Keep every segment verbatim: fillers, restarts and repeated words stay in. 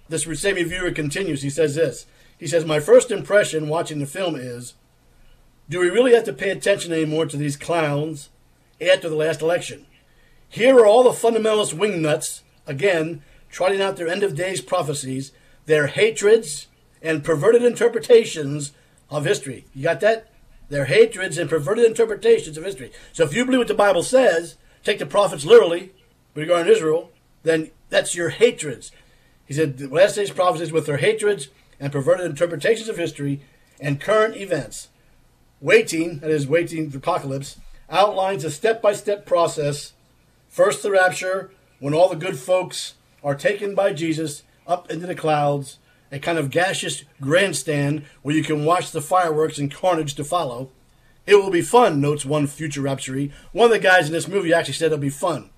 This same reviewer continues. He says this. He says, my first impression watching the film is, do we really have to pay attention anymore to these clowns after the last election? Here are all the fundamentalist wingnuts, again, trotting out their end-of-days prophecies, their hatreds and perverted interpretations of history. You got that? Their hatreds and perverted interpretations of history. So if you believe what the Bible says, take the prophets literally regarding Israel, then that's your hatreds. He said the last days prophecies with their hatreds and perverted interpretations of history and current events. Waiting, that is, waiting for apocalypse, outlines a step-by-step process. First, the rapture, when all the good folks are taken by Jesus up into the clouds, a kind of gaseous grandstand where you can watch the fireworks and carnage to follow. It will be fun, notes one future rapturee. One of the guys in this movie actually said it'll be fun.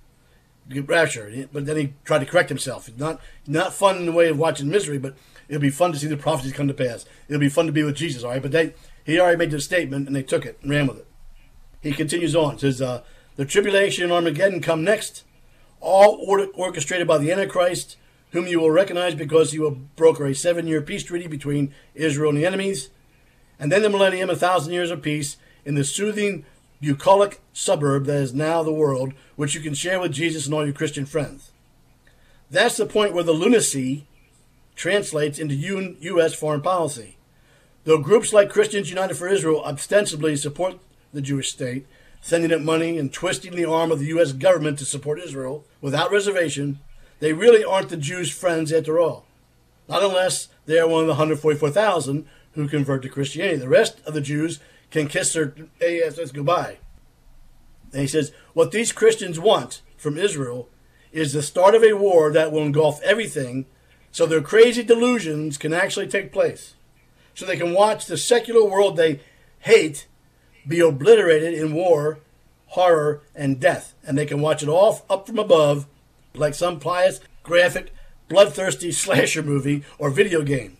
Rapture, but then he tried to correct himself. It's not, not fun in the way of watching misery, but it'll be fun to see the prophecies come to pass. It'll be fun to be with Jesus, all right? But they, he already made the statement, and they took it and ran with it. He continues on. Says, uh, the tribulation and Armageddon come next, all or- orchestrated by the Antichrist, whom you will recognize because he will broker a seven-year peace treaty between Israel and the enemies. And then the millennium, a thousand years of peace, in the soothing, bucolic suburb that is now the world, which you can share with Jesus and all your Christian friends. That's the point where the lunacy translates into U S foreign policy. Though groups like Christians United for Israel ostensibly support the Jewish state, sending it money and twisting the arm of the U S government to support Israel without reservation, they really aren't the Jews' friends after all. Not unless they are one of the one hundred forty-four thousand who convert to Christianity. The rest of the Jews can kiss their asses goodbye. And he says, what these Christians want from Israel is the start of a war that will engulf everything so their crazy delusions can actually take place. So they can watch the secular world they hate be obliterated in war, horror, and death. And they can watch it all up from above like some pious, graphic, bloodthirsty slasher movie or video game.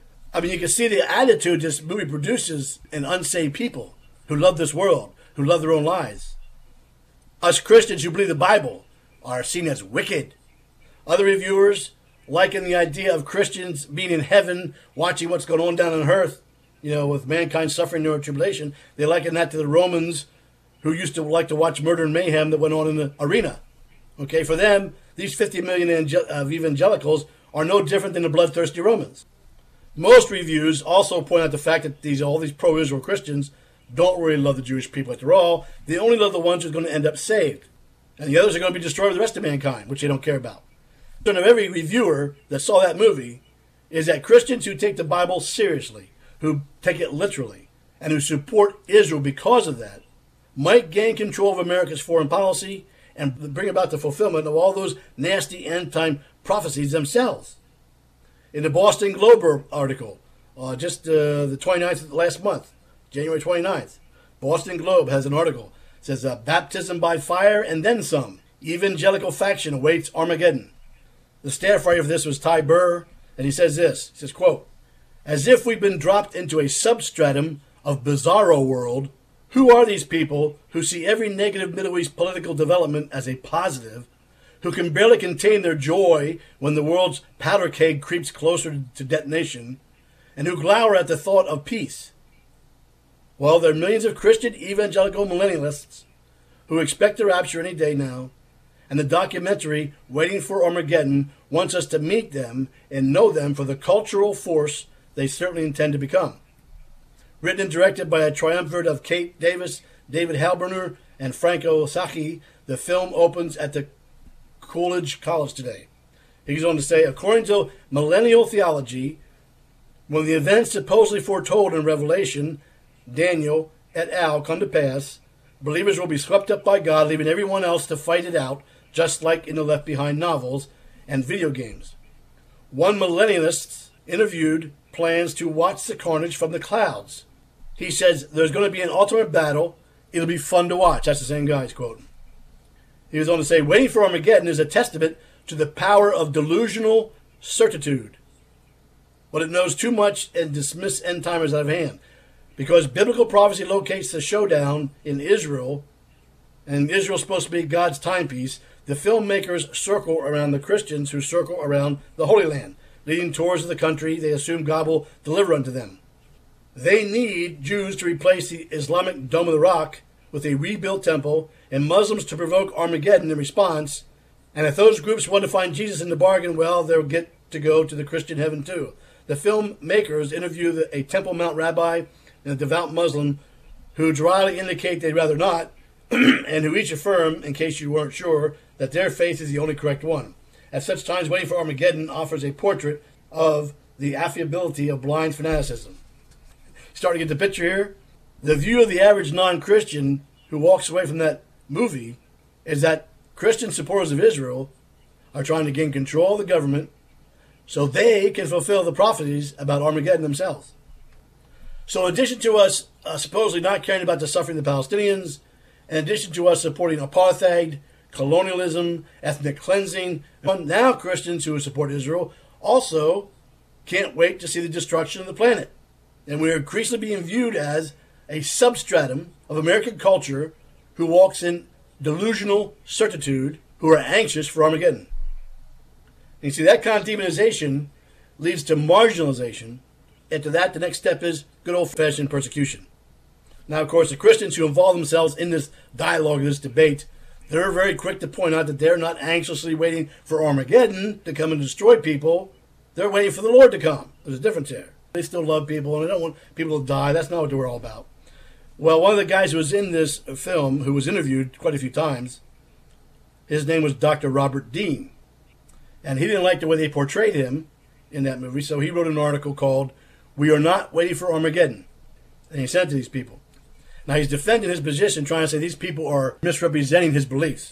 I mean, you can see the attitude this movie produces in unsaved people who love this world, who love their own lives. Us Christians who believe the Bible are seen as wicked. Other reviewers liken the idea of Christians being in heaven, watching what's going on down on earth, you know, with mankind suffering during tribulation. They liken that to the Romans who used to like to watch murder and mayhem that went on in the arena. Okay, for them, these fifty million angel- of evangelicals are no different than the bloodthirsty Romans. Most reviews also point out the fact that these all these pro-Israel Christians don't really love the Jewish people after all. They only love the ones who are going to end up saved. And the others are going to be destroyed with the rest of mankind, which they don't care about. So of every reviewer that saw that movie is that Christians who take the Bible seriously, who take it literally, and who support Israel because of that, might gain control of America's foreign policy and bring about the fulfillment of all those nasty end-time prophecies themselves. In the Boston Globe article, uh, just uh, the twenty-ninth of last month, January twenty-ninth, Boston Globe has an article. It says, uh, baptism by fire and then some. Evangelical faction awaits Armageddon. The staff writer for this was Ty Burr, and he says this. He says, quote, as if we've been dropped into a substratum of bizarro world, who are these people who see every negative Middle East political development as a positive, who can barely contain their joy when the world's powder keg creeps closer to detonation, and who glower at the thought of peace? Well, there are millions of Christian evangelical millennialists who expect the rapture any day now, and the documentary Waiting for Armageddon wants us to meet them and know them for the cultural force they certainly intend to become. Written and directed by a triumvirate of Kate Davis, David Halberner, and Franco Sacchi, the film opens at the Coolidge College today. He goes on to say, according to millennial theology, when the events supposedly foretold in Revelation, Daniel et al. Come to pass, believers will be swept up by God, leaving everyone else to fight it out, just like in the Left Behind novels and video games. One millennialist interviewed plans to watch the carnage from the clouds. He says there's going to be an ultimate battle. It'll be fun to watch. That's the same guy he's quoting. He was on to say, Waiting for Armageddon is a testament to the power of delusional certitude. But it knows too much and dismiss end timers out of hand. Because biblical prophecy locates the showdown in Israel, and Israel's supposed to be God's timepiece, the filmmakers circle around the Christians who circle around the Holy Land. leading tours of the country they assume God will deliver unto them. They need Jews to replace the Islamic Dome of the Rock with a rebuilt temple, and Muslims to provoke Armageddon in response. And if those groups want to find Jesus in the bargain, well, they'll get to go to the Christian heaven too. The filmmakers interview the, a Temple Mount rabbi and a devout Muslim who dryly indicate they'd rather not, and who each affirm, in case you weren't sure, that their faith is the only correct one. At such times, Waiting for Armageddon offers a portrait of the affability of blind fanaticism. Starting to get the picture here. The view of the average non-Christian who walks away from that movie is that Christian supporters of Israel are trying to gain control of the government so they can fulfill the prophecies about Armageddon themselves. So in addition to us uh, supposedly not caring about the suffering of the Palestinians, in addition to us supporting apartheid, colonialism, ethnic cleansing, now Christians who support Israel also can't wait to see the destruction of the planet. And we're increasingly being viewed as a substratum of American culture who walks in delusional certitude, who are anxious for Armageddon. And you see, that kind of demonization leads to marginalization, and to that the next step is good old-fashioned persecution. Now, of course, the Christians who involve themselves in this dialogue, this debate, they're very quick to point out that they're not anxiously waiting for Armageddon to come and destroy people. They're waiting for the Lord to come. There's a difference there. They still love people, and they don't want people to die. That's not what we're all about. Well, one of the guys who was in this film, who was interviewed quite a few times, his name was Doctor Robert Dean. And he didn't like the way they portrayed him in that movie, so he wrote an article called, "We Are Not Waiting for Armageddon." And he sent it to these people. Now, he's defending his position, trying to say these people are misrepresenting his beliefs.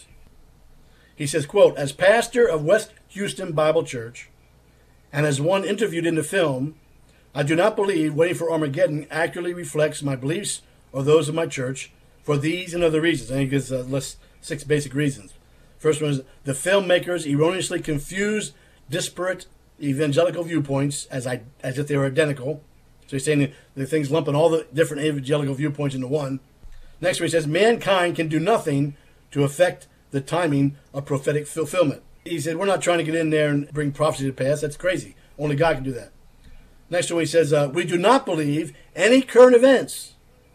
He says, quote, "As pastor of West Houston Bible Church, and as one interviewed in the film, I do not believe Waiting for Armageddon accurately reflects my beliefs or those of my church for these and other reasons." And he gives uh, lists six basic reasons. First one is the filmmakers erroneously confuse disparate evangelical viewpoints as I, as if they were identical. So he's saying the things lumping all the different evangelical viewpoints into one. Next one, he says mankind can do nothing to affect the timing of prophetic fulfillment. He said we're not trying to get in there and bring prophecy to pass. That's crazy. Only God can do that. Next one, he says uh, we do not believe any current events.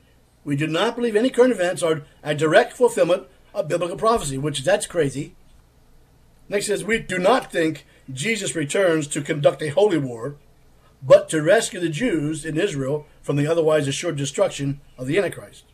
We do not believe any current events are a direct fulfillment of biblical prophecy, which that's crazy. Next says we do not think Jesus returns to conduct a holy war, but to rescue the Jews in Israel from the otherwise assured destruction of the Antichrist.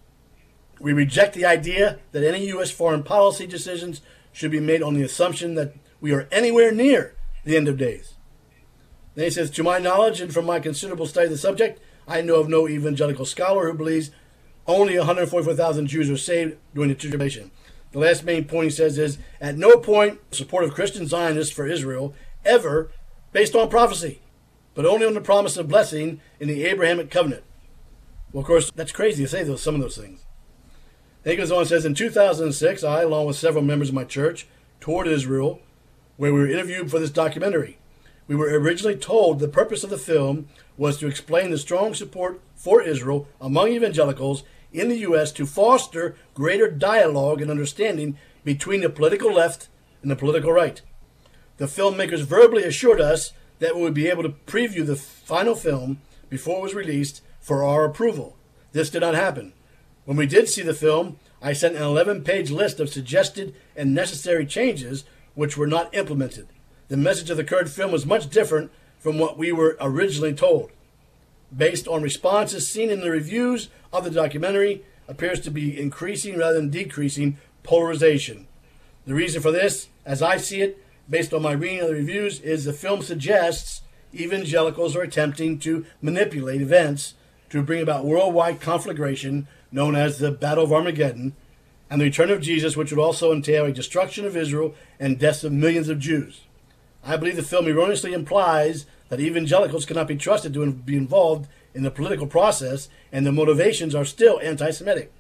We reject the idea that any U S foreign policy decisions should be made on the assumption that we are anywhere near the end of days. Then he says, to my knowledge and from my considerable study of the subject, I know of no evangelical scholar who believes only one hundred forty-four thousand Jews are saved during the tribulation. The last main point he says is, at no point support of Christian Zionists for Israel ever based on prophecy, but only on the promise of blessing in the Abrahamic covenant. Well, of course, that's crazy to say those, some of those things. Then he goes on and says, in two thousand six, I, along with several members of my church, toured Israel, where we were interviewed for this documentary. We were originally told the purpose of the film was to explain the strong support for Israel among evangelicals in the U S to foster greater dialogue and understanding between the political left and the political right. The filmmakers verbally assured us that we would be able to preview the final film before it was released for our approval. This did not happen. When we did see the film, I sent an eleven-page list of suggested and necessary changes which were not implemented. The message of the current film was much different from what we were originally told. Based on responses seen in the reviews of the documentary, appears to be increasing rather than decreasing polarization. The reason for this, as I see it, based on my reading of the reviews, is the film suggests evangelicals are attempting to manipulate events to bring about worldwide conflagration known as the Battle of Armageddon and the return of Jesus, which would also entail a destruction of Israel and deaths of millions of Jews. I believe the film erroneously implies that evangelicals cannot be trusted to be involved in the political process, and the motivations are still anti-Semitic.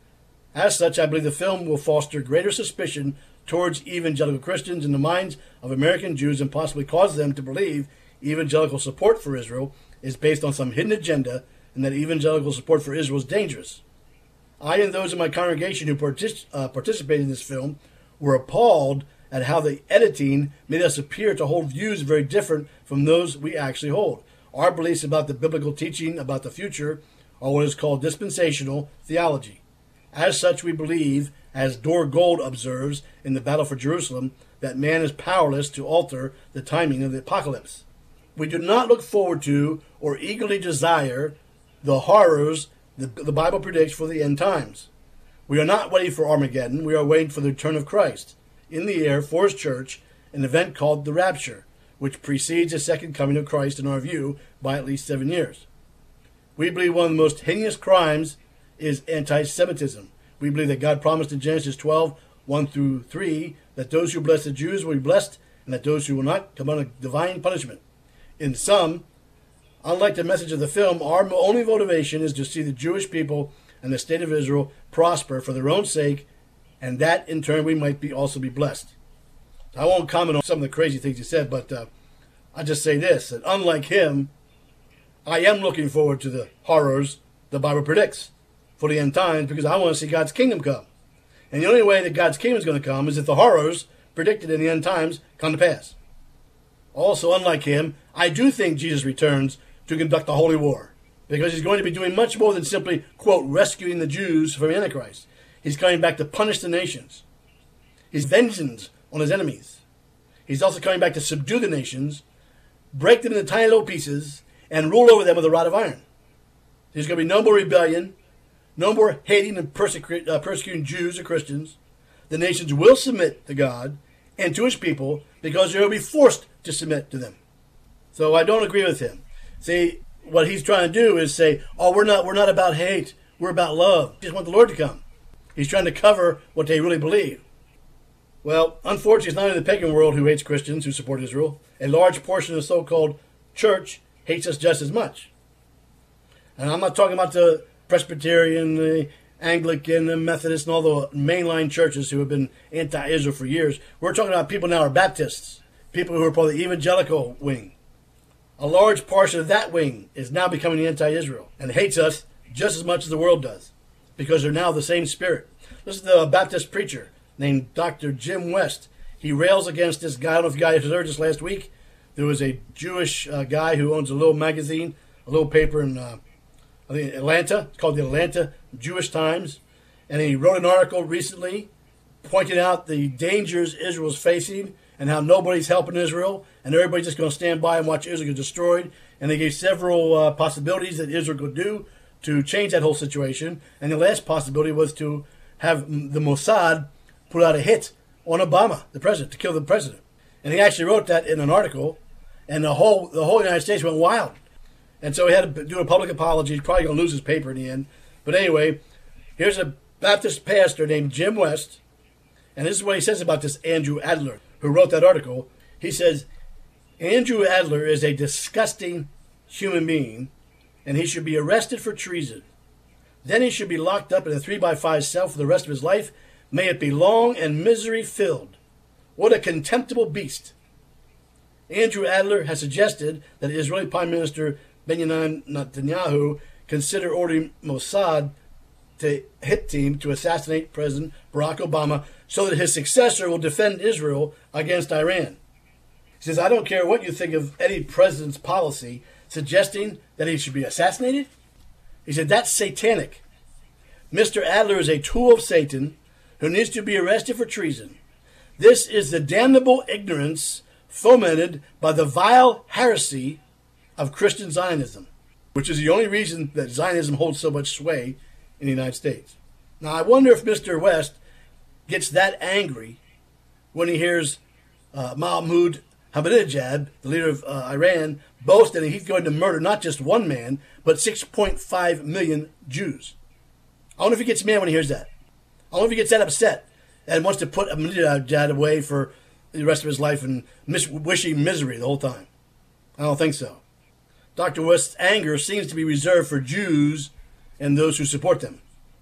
As such, I believe the film will foster greater suspicion towards evangelical Christians in the minds of American Jews and possibly cause them to believe evangelical support for Israel is based on some hidden agenda and that evangelical support for Israel is dangerous. I and those in my congregation who partic- uh, participated in this film were appalled at how the editing made us appear to hold views very different from those we actually hold. Our beliefs about the biblical teaching about the future are what is called dispensational theology. As such, we believe, as Dore Gold observes in The Battle for Jerusalem, that man is powerless to alter the timing of the apocalypse. We do not look forward to or eagerly desire the horrors the, the Bible predicts for the end times. We are not waiting for Armageddon. We are waiting for the return of Christ in the air for his church, an event called the rapture, which precedes the second coming of Christ in our view by at least seven years. We believe one of the most heinous crimes is anti-Semitism. We believe that God promised in Genesis twelve, one through three, that those who bless the Jews will be blessed, and that those who will not come under divine punishment. In sum, unlike the message of the film, our only motivation is to see the Jewish people and the state of Israel prosper for their own sake, and that in turn we might be also be blessed. I won't comment on some of the crazy things he said, but uh, I'll just say this, that unlike him, I am looking forward to the horrors the Bible predicts for the end times, because I want to see God's kingdom come. And the only way that God's kingdom is going to come is if the horrors predicted in the end times come to pass. Also, unlike him, I do think Jesus returns to conduct a holy war, because he's going to be doing much more than simply, quote, rescuing the Jews from Antichrist. He's coming back to punish the nations. He's vengeance on his enemies. He's also coming back to subdue the nations, break them into tiny little pieces, and rule over them with a rod of iron. There's going to be no more rebellion, no more hating and persecu- uh, persecuting Jews or Christians. The nations will submit to God and to his people because they will be forced to submit to them. So I don't agree with him. See, what he's trying to do is say, oh, we're not, we're not about hate. We're about love. We just want the Lord to come. He's trying to cover what they really believe. Well, unfortunately, it's not only the pagan world who hates Christians who support Israel. A large portion of the so-called church hates us just as much. And I'm not talking about the Presbyterian, the Anglican, the Methodist, and all the mainline churches who have been anti-Israel for years. We're talking about people now who are Baptists, people who are part of the evangelical wing. A large portion of that wing is now becoming anti-Israel and hates us just as much as the world does because they're now the same spirit. Listen to a Baptist preacher named Doctor Jim West. He rails against this guy. I don't know if you guys heard this last week. There was a Jewish uh, guy who owns a little magazine, a little paper in uh, I think Atlanta. It's called the Atlanta Jewish Times. And he wrote an article recently pointing out the dangers Israel's facing and how nobody's helping Israel, and everybody's just going to stand by and watch Israel get destroyed. And they gave several uh, possibilities that Israel could do to change that whole situation. And the last possibility was to have the Mossad put out a hit on Obama, the president, to kill the president. And he actually wrote that in an article, and the whole the whole United States went wild. And so he had to do a public apology. He's probably going to lose his paper in the end. But anyway, here's a Baptist pastor named Jim West, and this is what he says about this Andrew Adler, who wrote that article. He says, Andrew Adler is a disgusting human being, and he should be arrested for treason. Then he should be locked up in a three by five cell for the rest of his life. May it be long and misery-filled. What a contemptible beast. Andrew Adler has suggested that Israeli Prime Minister Benjamin Netanyahu consider ordering Mossad to hit team to assassinate President Barack Obama so that his successor will defend Israel against Iran. He says, I don't care what you think of any president's policy suggesting that he should be assassinated. He said, that's satanic. Mister Adler is a tool of Satan who needs to be arrested for treason. This is the damnable ignorance fomented by the vile heresy of Christian Zionism, which is the only reason that Zionism holds so much sway in the United States. Now, I wonder if Mister West gets that angry when he hears uh, Mahmoud Ahmadinejad, the leader of uh, Iran, boast that he's going to murder not just one man, but six point five million Jews. I wonder if he gets mad when he hears that. I wonder if he gets that upset and wants to put Ahmadinejad away for the rest of his life and mis- wishing misery the whole time. I don't think so. Doctor West's anger seems to be reserved for Jews and those who support them.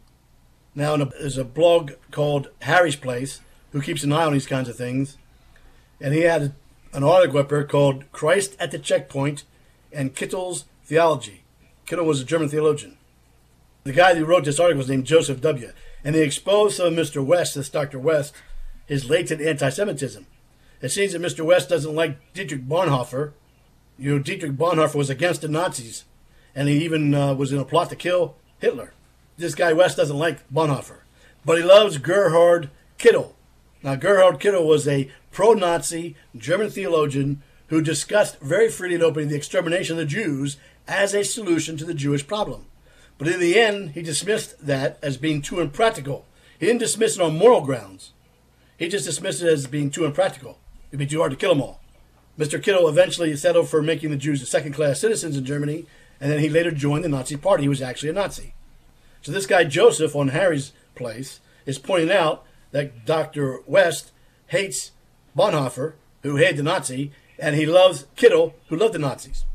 Now, there's a blog called Harry's Place who keeps an eye on these kinds of things, and he had an article up there called Christ at the Checkpoint and Kittel's Theology. Kittel was a German theologian. The guy who wrote this article was named Joseph W., and he exposed some of Mister West, this Doctor West, his latent anti-Semitism. It seems that Mister West doesn't like Dietrich Bonhoeffer. You know, Dietrich Bonhoeffer was against the Nazis, and he even uh, was in a plot to kill Hitler. This guy West doesn't like Bonhoeffer, but he loves Gerhard Kittel. Now, Gerhard Kittel was a pro-Nazi German theologian who discussed very freely and openly the extermination of the Jews as a solution to the Jewish problem. But in the end, he dismissed that as being too impractical. He didn't dismiss it on moral grounds. He just dismissed it as being too impractical. It'd be too hard to kill them all. Mister Kittel eventually settled for making the Jews second-class citizens in Germany, and then he later joined the Nazi Party. He was actually a Nazi. So this guy Joseph on Harry's Place is pointing out that Doctor West hates Bonhoeffer, who hated the Nazi, and he loves Kittel, who loved the Nazis.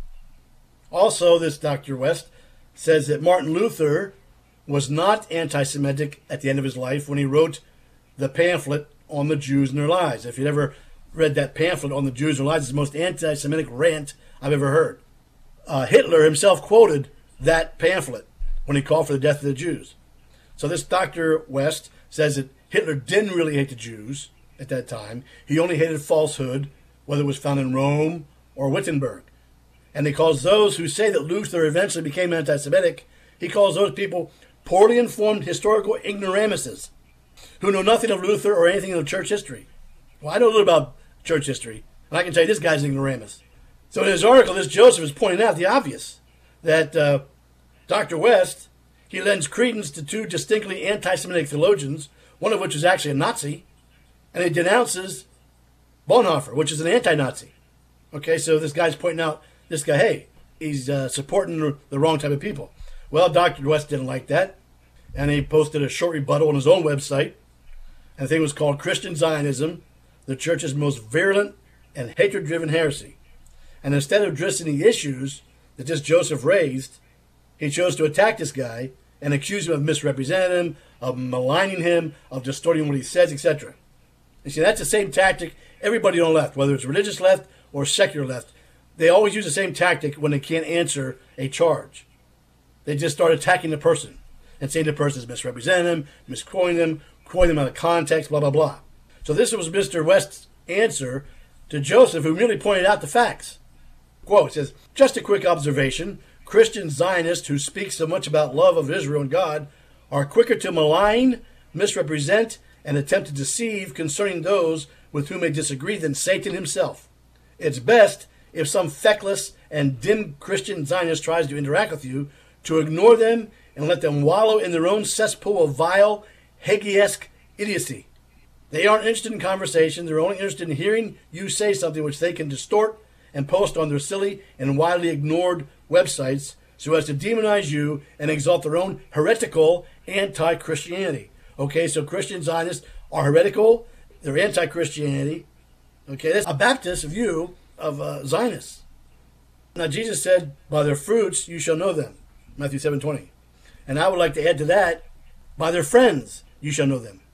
Also, this Doctor West says that Martin Luther was not anti-Semitic at the end of his life when he wrote the pamphlet on the Jews and their lies. If you'd ever read that pamphlet on the Jews and their lies, it's the most anti-Semitic rant I've ever heard. Uh, Hitler himself quoted that pamphlet when he called for the death of the Jews. So this Doctor West says that Hitler didn't really hate the Jews at that time. He only hated falsehood, whether it was found in Rome or Wittenberg. And he calls those who say that Luther eventually became anti-Semitic, he calls those people poorly informed historical ignoramuses who know nothing of Luther or anything of church history. Well, I know a little about church history, and I can tell you this guy's an ignoramus. So in his article, this Joseph is pointing out the obvious, that uh, Doctor West, he lends credence to two distinctly anti-Semitic theologians, one of which is actually a Nazi, and he denounces Bonhoeffer, which is an anti-Nazi. Okay, so this guy's pointing out, this guy, hey, he's uh, supporting the wrong type of people. Well, Doctor West didn't like that, and he posted a short rebuttal on his own website, and the thing was called Christian Zionism, the church's most virulent and hatred-driven heresy. And instead of addressing the issues that this Joseph raised, he chose to attack this guy and accuse him of misrepresenting him, of maligning him, of distorting what he says, et cetera. You see, that's the same tactic everybody on the left, whether it's religious left or secular left, they always use the same tactic when they can't answer a charge. They just start attacking the person and saying the person is misrepresenting them, misquoting them, quoting them out of context, blah, blah, blah. So this was Mister West's answer to Joseph, who merely pointed out the facts. Quote, it says, just a quick observation. Christian Zionists who speak so much about love of Israel and God are quicker to malign, misrepresent, and attempt to deceive concerning those with whom they disagree than Satan himself. It's best if some feckless and dim Christian Zionist tries to interact with you to ignore them and let them wallow in their own cesspool of vile, Hagee-esque idiocy. They aren't interested in conversation. They're only interested in hearing you say something which they can distort and post on their silly and widely ignored websites so as to demonize you and exalt their own heretical anti-Christianity. Okay, so Christian Zionists are heretical. They're anti-Christianity. Okay, that's a Baptist view of uh, Zionists. Now, Jesus said, by their fruits you shall know them. Matthew seven twenty. And I would like to add to that, by their friends you shall know them.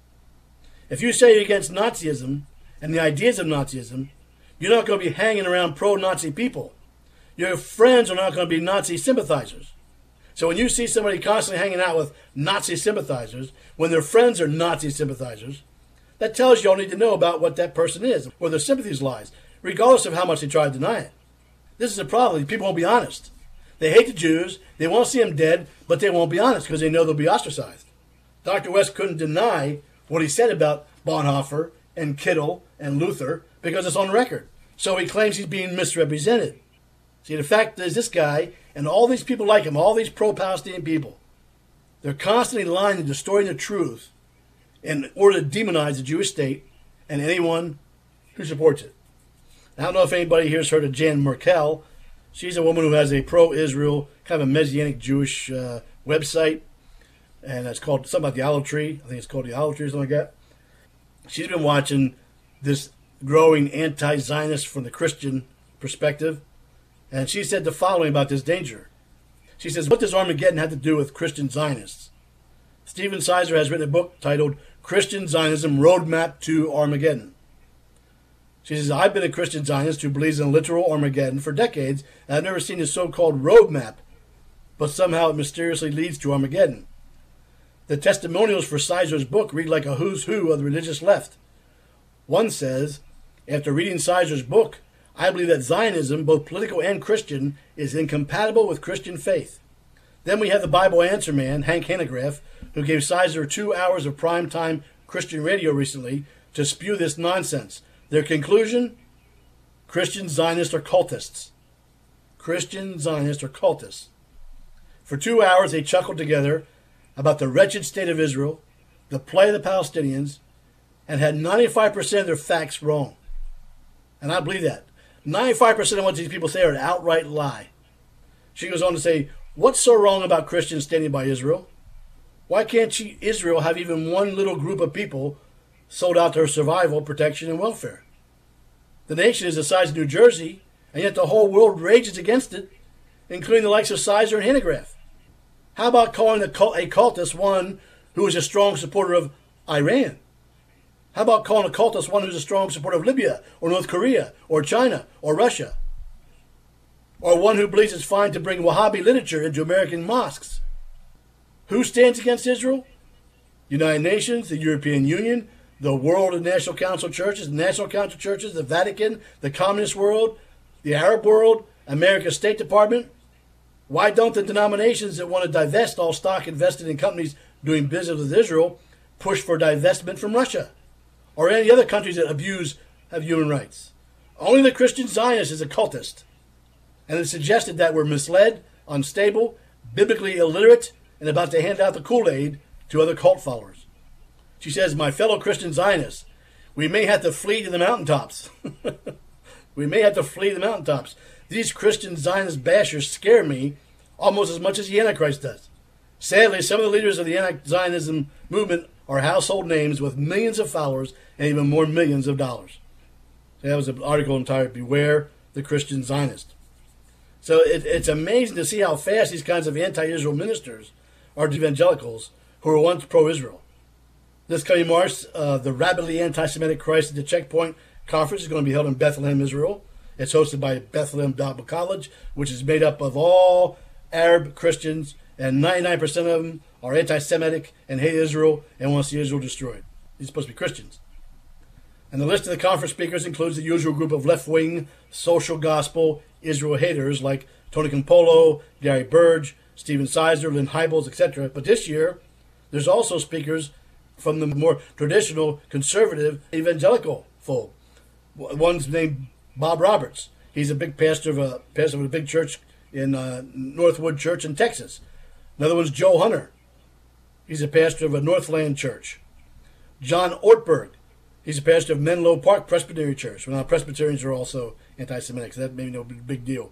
If you say you're against Nazism and the ideas of Nazism, you're not going to be hanging around pro-Nazi people. Your friends are not going to be Nazi sympathizers. So when you see somebody constantly hanging out with Nazi sympathizers, when their friends are Nazi sympathizers, that tells you all you need to know about what that person is, where their sympathies lies, regardless of how much they try to deny it. This is a problem. People won't be honest. They hate the Jews. They won't see them dead, but they won't be honest because they know they'll be ostracized. Doctor West couldn't deny what he said about Bonhoeffer and Kittel and Luther because it's on record. So he claims he's being misrepresented. See, the fact is this guy and all these people like him, all these pro-Palestinian people, they're constantly lying and distorting the truth in order to demonize the Jewish state and anyone who supports it. I don't know if anybody here has heard of Jan Merkel. She's a woman who has a pro-Israel, kind of a Messianic Jewish uh, website, and it's called something about the olive tree. I think it's called the olive tree or something like that. She's been watching this growing anti-Zionist from the Christian perspective, and she said the following about this danger. She says, what does Armageddon have to do with Christian Zionists? Stephen Sizer has written a book titled Christian Zionism Roadmap to Armageddon. She says, I've been a Christian Zionist who believes in literal Armageddon for decades, and I've never seen a so-called roadmap, but somehow it mysteriously leads to Armageddon. The testimonials for Sizer's book read like a who's who of the religious left. One says, after reading Sizer's book, I believe that Zionism, both political and Christian, is incompatible with Christian faith. Then we have the Bible Answer Man, Hank Hanegraaff, who gave Sizer two hours of primetime Christian radio recently to spew this nonsense. Their conclusion? Christian Zionists are cultists. Christian Zionists are cultists. For two hours they chuckled together about the wretched state of Israel, the plight of the Palestinians, and had ninety-five percent of their facts wrong. And I believe that. ninety-five percent of what these people say are an outright lie. She goes on to say, what's so wrong about Christians standing by Israel? Why can't she, Israel have even one little group of people sold out to her survival, protection, and welfare? The nation is the size of New Jersey, and yet the whole world rages against it, including the likes of Sizer and Hanegraaff. How about calling a cultist one who is a strong supporter of Iran? How about calling a cultist one who's a strong supporter of Libya, or North Korea, or China, or Russia? Or one who believes it's fine to bring Wahhabi literature into American mosques? Who stands against Israel? United Nations, the European Union, the World and National Council Churches, National Council Churches, the Vatican, the Communist world, the Arab world, America's State Department. Why don't the denominations that want to divest all stock invested in companies doing business with Israel push for divestment from Russia or any other countries that abuse of human rights? Only the Christian Zionist is a cultist. And it's suggested that we're misled, unstable, biblically illiterate, and about to hand out the Kool-Aid to other cult followers. She says, my fellow Christian Zionists, we may have to flee to the mountaintops. We may have to flee to the mountaintops. These Christian Zionist bashers scare me almost as much as the Antichrist does. Sadly, some of the leaders of the anti-Zionism movement are household names with millions of followers and even more millions of dollars. So that was an article entitled, Beware the Christian Zionist. So it, it's amazing to see how fast these kinds of anti-Israel ministers are evangelicals who were once pro-Israel. This coming March, uh, the Rapidly Anti-Semitic Christ at the Checkpoint Conference is going to be held in Bethlehem, Israel. It's hosted by Bethlehem Bible College, which is made up of all Arab Christians, and ninety-nine percent of them are anti-Semitic and hate Israel and want to see Israel destroyed. These are supposed to be Christians. And the list of the conference speakers includes the usual group of left-wing, social gospel, Israel haters like Tony Campolo, Gary Burge, Stephen Sizer, Lynn Hybels, et cetera. But this year, there's also speakers from the more traditional, conservative, evangelical fold. One's named Bob Roberts. He's a big pastor of a pastor of a big church in uh, Northwood Church in Texas. Another one's Joe Hunter. He's a pastor of a Northland church. John Ortberg. He's a pastor of Menlo Park Presbyterian Church. Well, now Presbyterians are also anti-Semitic, so that may be no big deal.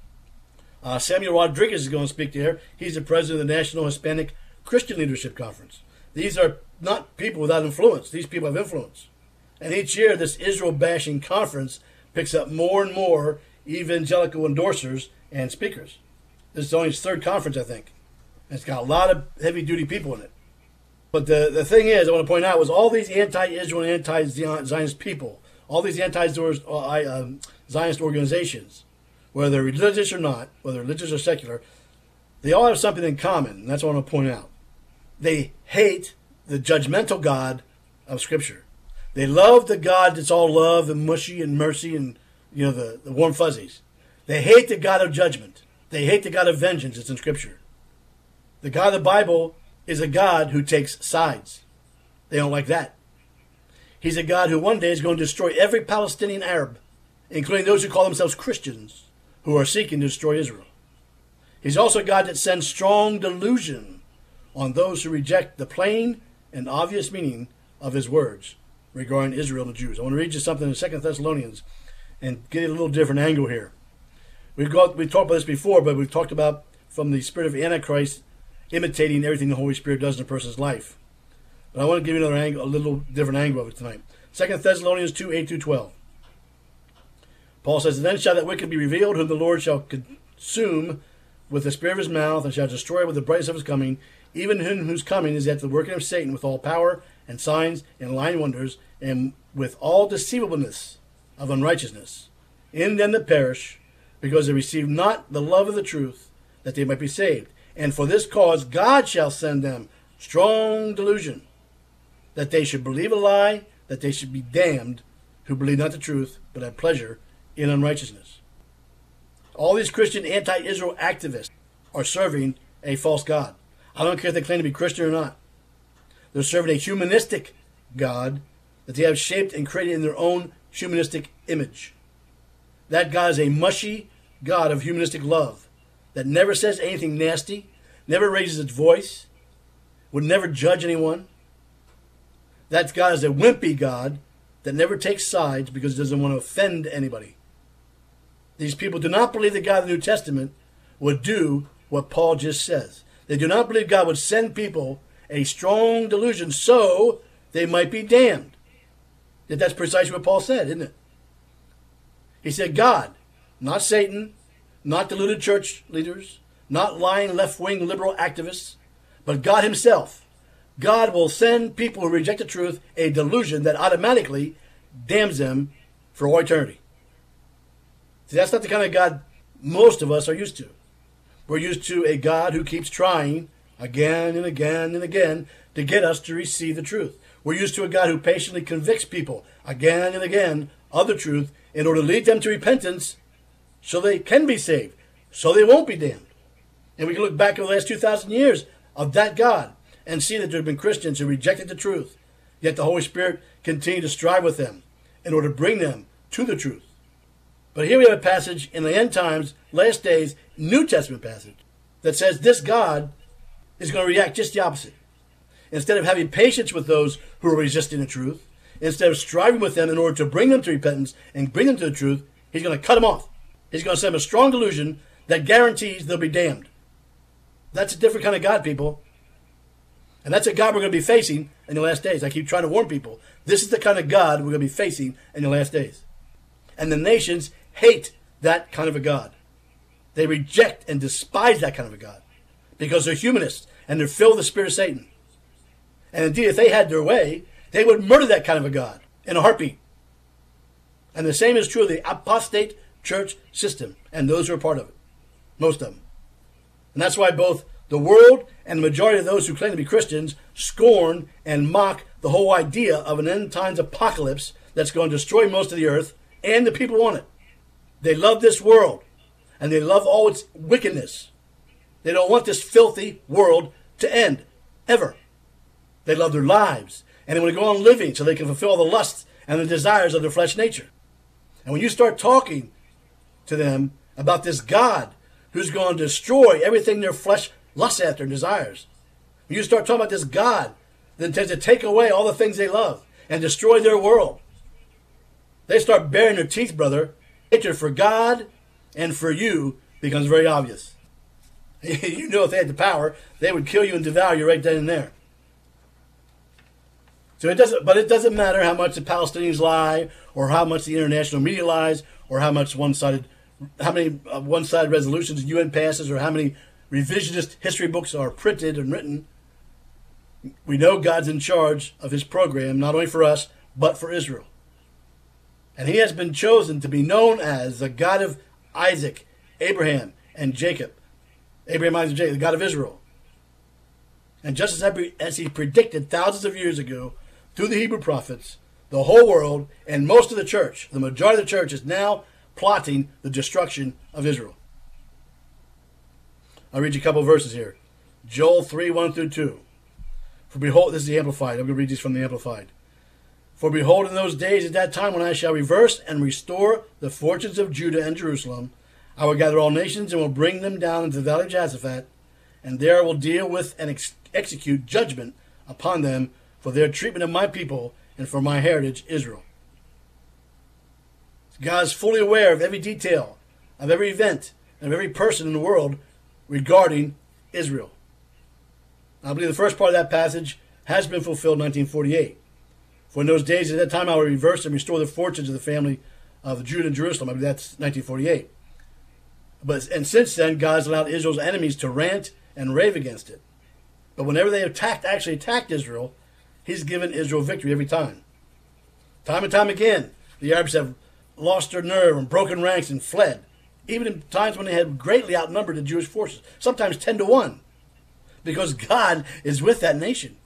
Uh, Samuel Rodriguez is going to speak there. He's the president of the National Hispanic Christian Leadership Conference. These are not people without influence. These people have influence. And each year, this Israel-bashing conference picks up more and more evangelical endorsers and speakers. This is only its third conference, I think. And it's got a lot of heavy-duty people in it. But the, the thing is, I want to point out, was all these anti-Israel and anti-Zionist people, all these anti-Zionist organizations, whether they're religious or not, whether religious or secular, they all have something in common, and that's what I want to point out. They hate the judgmental God of Scripture. They love the God that's all love and mushy and mercy and, you know, the, the warm fuzzies. They hate the God of judgment. They hate the God of vengeance that's in Scripture. The God of the Bible is a God who takes sides. They don't like that. He's a God who one day is going to destroy every Palestinian Arab, including those who call themselves Christians, who are seeking to destroy Israel. He's also a God that sends strong delusion on those who reject the plain and obvious meaning of his words regarding Israel and the Jews. I want to read you something in Second Thessalonians and get a little different angle here. We've got we've talked about this before, but we've talked about from the spirit of Antichrist imitating everything the Holy Spirit does in a person's life. But I want to give you another angle, a little different angle of it tonight. Second Thessalonians two, eight through twelve. Paul says, then shall that wicked be revealed, whom the Lord shall consume with the spirit of his mouth, and shall destroy with the brightness of his coming, even him whose coming is at the working of Satan with all power and signs and lying wonders, and with all deceivableness of unrighteousness, in them that perish, because they receive not the love of the truth, that they might be saved. And for this cause God shall send them strong delusion, that they should believe a lie, that they should be damned who believe not the truth, but have pleasure in unrighteousness. All these Christian anti-Israel activists are serving a false God. I don't care if they claim to be Christian or not. They're serving a humanistic God that they have shaped and created in their own humanistic image. That God is a mushy God of humanistic love that never says anything nasty, never raises its voice, would never judge anyone. That God is a wimpy God that never takes sides because he doesn't want to offend anybody. These people do not believe that God of the New Testament would do what Paul just says. They do not believe God would send people a strong delusion so they might be damned. Yet that's precisely what Paul said, isn't it? He said God, not Satan, not deluded church leaders, not lying left-wing liberal activists, but God himself. God will send people who reject the truth a delusion that automatically damns them for all eternity. See, that's not the kind of God most of us are used to. We're used to a God who keeps trying again and again and again to get us to receive the truth. We're used to a God who patiently convicts people again and again of the truth in order to lead them to repentance so they can be saved, so they won't be damned. And we can look back over the last two thousand years of that God and see that there have been Christians who rejected the truth, yet the Holy Spirit continued to strive with them in order to bring them to the truth. But here we have a passage in the end times, last days, New Testament passage, that says this God is going to react just the opposite. Instead of having patience with those who are resisting the truth, instead of striving with them in order to bring them to repentance and bring them to the truth, he's going to cut them off. He's going to send them a strong delusion that guarantees they'll be damned. That's a different kind of God, people. And that's a God we're going to be facing in the last days. I keep trying to warn people. This is the kind of God we're going to be facing in the last days. And the nations hate that kind of a God. They reject and despise that kind of a God because they're humanists and they're filled with the spirit of Satan. And indeed, if they had their way, they would murder that kind of a God in a heartbeat. And the same is true of the apostate church system and those who are part of it. Most of them. And that's why both the world and the majority of those who claim to be Christians scorn and mock the whole idea of an end times apocalypse that's going to destroy most of the earth and the people on it. They love this world and they love all its wickedness. They don't want this filthy world to end, ever. They love their lives and they want to go on living so they can fulfill the lusts and the desires of their flesh nature. And when you start talking to them about this God who's going to destroy everything their flesh lusts after and desires, when you start talking about this God that intends to take away all the things they love and destroy their world, they start baring their teeth, brother. Hatred for God and for you becomes very obvious. You know, if they had the power, they would kill you and devour you right then and there. So it doesn't, but it doesn't matter how much the Palestinians lie, or how much the international media lies, or how much one-sided, how many uh, one-sided resolutions the U N passes, or how many revisionist history books are printed and written. We know God's in charge of his program, not only for us, but for Israel. And he has been chosen to be known as the God of Isaac, Abraham, and Jacob. Abraham, Isaac, and Jacob, the God of Israel. And just as he predicted thousands of years ago through the Hebrew prophets, the whole world and most of the church, the majority of the church, is now plotting the destruction of Israel. I'll read you a couple of verses here. Joel three, one through two. For behold, this is the Amplified. I'm going to read these from the Amplified. For behold, in those days at that time when I shall reverse and restore the fortunes of Judah and Jerusalem, I will gather all nations and will bring them down into the valley of Josaphat, and there I will deal with and ex- execute judgment upon them for their treatment of my people and for my heritage, Israel. God is fully aware of every detail, of every event, and of every person in the world regarding Israel. I believe the first part of that passage has been fulfilled in nineteen forty-eight. For in those days, at that time, I will reverse and restore the fortunes of the family of Judah and Jerusalem. I believe that's nineteen forty-eight. But and since then, God has allowed Israel's enemies to rant and rave against it. But whenever they attacked, actually attacked Israel, he's given Israel victory every time. Time and time again, the Arabs have lost their nerve and broken ranks and fled, even in times when they had greatly outnumbered the Jewish forces, sometimes ten to one, because God is with that nation.